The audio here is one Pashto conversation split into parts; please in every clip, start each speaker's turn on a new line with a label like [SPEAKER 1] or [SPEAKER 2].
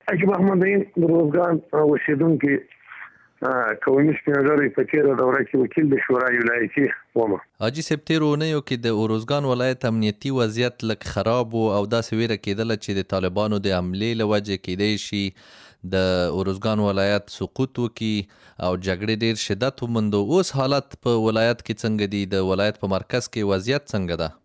[SPEAKER 1] حاجی محمدین د روزګان اوسیدونکي قومي سپینږیري په تېره دوره کې وکیل د شورای ولایتي وم.
[SPEAKER 2] حاجي صاحب تېرو اونیو کې د اروزګان ولایت امنیتي وضعیت لږ خراب و او داسې ویره کېدله چې د طالبانو د حملې له وجې کېدی شي د اروزګان ولایت سقوط وکړي او جګړې ډېر شدت وموندو. اوس حالت په ولایت کې څنګه دي؟ د ولایت په مرکز کې وضعیت څنګه ده؟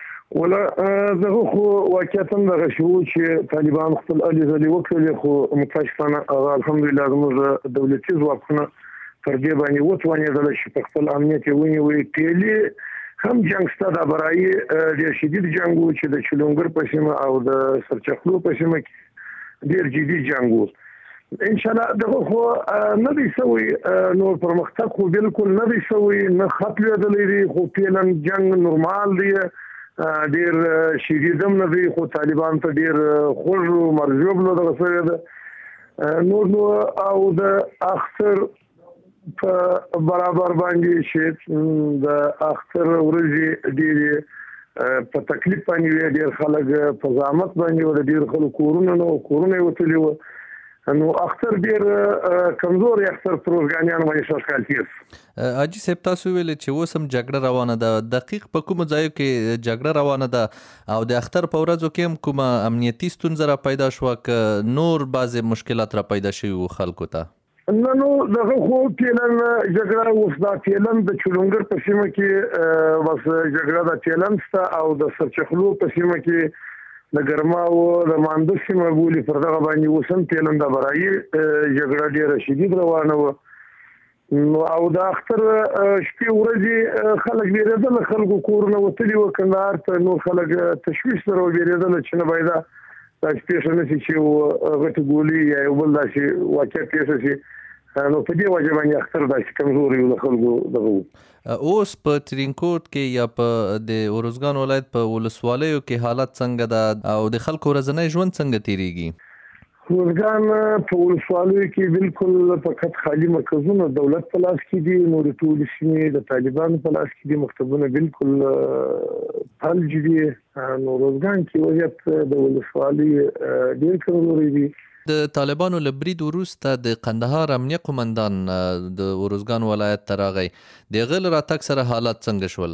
[SPEAKER 1] دغه خو واقعیتا دغه شو چې طالبان خپل الې ځلې وکړلې، خو متاسفانه هغه الحمدلله زموږ دولتي ځواکونه پر دې باندې وتوانېدل چې په خپل امنیت یې ونیوي. پیلي هم جنګ سته، د برایي ډېر شدید جنګ و چې د چلونګر په سیمه او د سرچخلو په سیمه کې ډېر جدي جنګ و. انشاءالله دغه خو نه دی سوی، نور پرمختګ خو بالکل نه دی سوی، نه خط لوېدلی دی، خو فعلا جنګ نورمال دی، ډېر شدید هم نه دی، خو طالبان ته ډېر خوږ و مرجوب نو دغه سوی ده نور نو. او د اختر په برابر باندې چې د اختر ورځې ډېرې په تکلیف باندې وې، ډېر خلک په زحمت باندې و، ډېر خلک کورونه یې وتلي وو. نو اختر ډېر کمزور اختر پر روزګانیانو باندې سوچ کېږي.
[SPEAKER 2] حاجي صاحب تاسو ویل چې اوس هم جګړه روانه ده، دقیق په کومو ځایو کې جګړه روانه ده او د اختر په ورځو کې هم کومه امنیتي ستونزه را پیدا شوه که نور بعضې مشکلات را پیدا شوي وو خلکو ته؟
[SPEAKER 1] نه نو دغه خو پیلن جګړه اوس دا پیلن د چلونګر په سیمه کې بس جګړه د پیلن سته او د سرچخلو په سیمه کې د ګرماو د مانده سیمه بولي پر دغه باندې اوس هم پیلن د برایي جګړه ډېره شدید روانه وه. او د اختر شپې ورځې خلک بیرېدل، خلکو کورونه وتلي وو کندهار ته، نور خلک تشویش سره وبېرېدل چې نه باید دا پېښه نه شي چې غټې ګولۍ یا یو بل داسې واقع پېښه شي. نو په دې وجه باندې اختر داسې کمزوري و د خلکو دغه و.
[SPEAKER 2] اوس په ترینکوټ کې یا په د اروزګان ولایت په ولسوالیو کې حالت څنګه ده او د خلکو ورځنی ژوند څنګه تیریږي؟
[SPEAKER 1] اروزګان په ولسوالیو کې بالکل فقط خالي مرکزونه دولت په لاس کې دي، نور ټولې سیمې د طالبانو په لاس کې دي، مکتبونه بالکل فلج دي. نو اروزګان کې وضعیت د ولسوالۍ ډېر کمزوری دي.
[SPEAKER 2] د طالبانو له برید وروسته د قندهار امنیه قومندان د اروزګان ولایت ته راغی، د هغه له راتګ سره حالات څنګه شول؟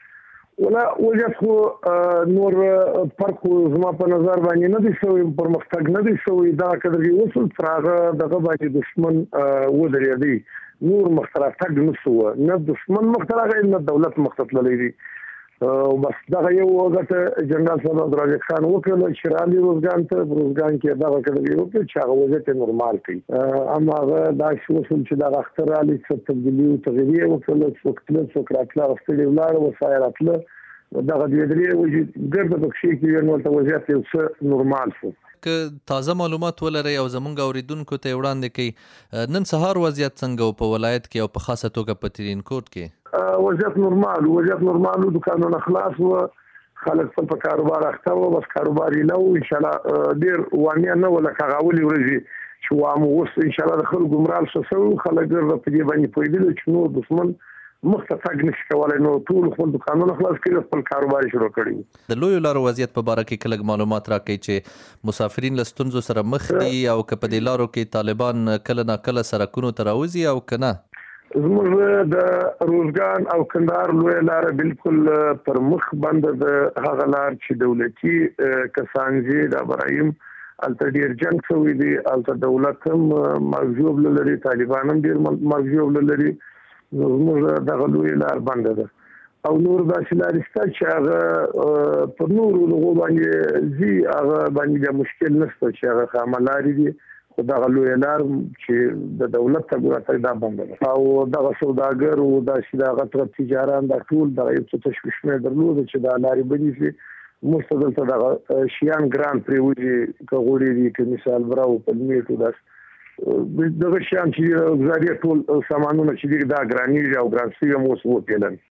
[SPEAKER 1] وضعیت خو نور فرق زما په نظر باندې نه دی شوی، پرمختګ نه دی شوی. دغه قدر کې وصل تر هغه دغه باندې دښمن ودرېدی، نور مخته راتګ نه سوه، نه دښمن مخته راغی نه دولت مخته تللی دی. بس دغه یو ګټه جنرال صاحب عبدالرازق خان وکړله چې رالي روزګان ته، روزګان کې دغه قدر یې وکړل چې هغه وضعیت یې نورمال کړي. اما هغه داسې وشول چې دغه اختر رالي څه تبدیلي او تغییر یې وکړله، څوک تله څوک راتله، غښتلي ولاړه، وسایل راتله، دغه دوې درې وجې ګرده پکښې کې وې، نو هلته وضعیت یو څه نورمال شو.
[SPEAKER 2] که تازه معلومات ولرئ او زموږ اوریدونکو ته یې وړاندې کړئ، نن سهار وضعیت څنګه و په ولایت کې او په خاصه توګه په ترینکوټ کې؟
[SPEAKER 1] وضعیت نورمال و، دکانونه خلاص و، خلک خپل په کاروبار اخته و، بس کاروبار یې نه و. انشاءالله ډېر وامیه نه و لکه هغه اولې ورځې چې وام اوس انشاءالله د خلکو مرال ښه شوی، خلک ډېر په دې باندې پوهېدلي چې نور دښمن مخته تګ نشي کولی، نو ټول خپل دکانونه خلاص کړي، خپل کاروبار یې شروع کړي.
[SPEAKER 2] د لویو لارو وضعیت په باره کې کله معلومات راکړئ چې مسافرین له ستونزو سره مخ دي او که په دې لارو کې طالبان کله ناکله سرکونو ته راوځي او که نه؟
[SPEAKER 1] زموږ د روزګان او کندهار لویه لاره بالکل پر مخ بنده ده. هغه لار چې دولتي کسان ځي د ابراهیم هلته ډېر جنګ شوی دی، هلته دولت هم مرګ لري، طالبان هم ډېر مرګ لري. نو زموږ دغه لویه لار بنده ده او نور داسې لارې شته چې هغه پر نورو لغو باندې ځي، هغه باندې بیا مشکل نشته چې هغه خامه لارې دي، خو دغه لویه لار چې د دولت تګ راتګ دا بنده ده. او دغه سوداګر او داسې دغه غټ تجاران دا ټول دغه یو څه تشویش مې درلوده چې دا لارې بندې شي، موږ ته دلته دغه شیان ګران پرېوځي، که غوړي دي، که مثال براو پلمېټ او داسې دغه شیان چې ګزاري ټول سامانونه چې دي دا ګرانېږي او ګران شوي هم اوس وپېلن.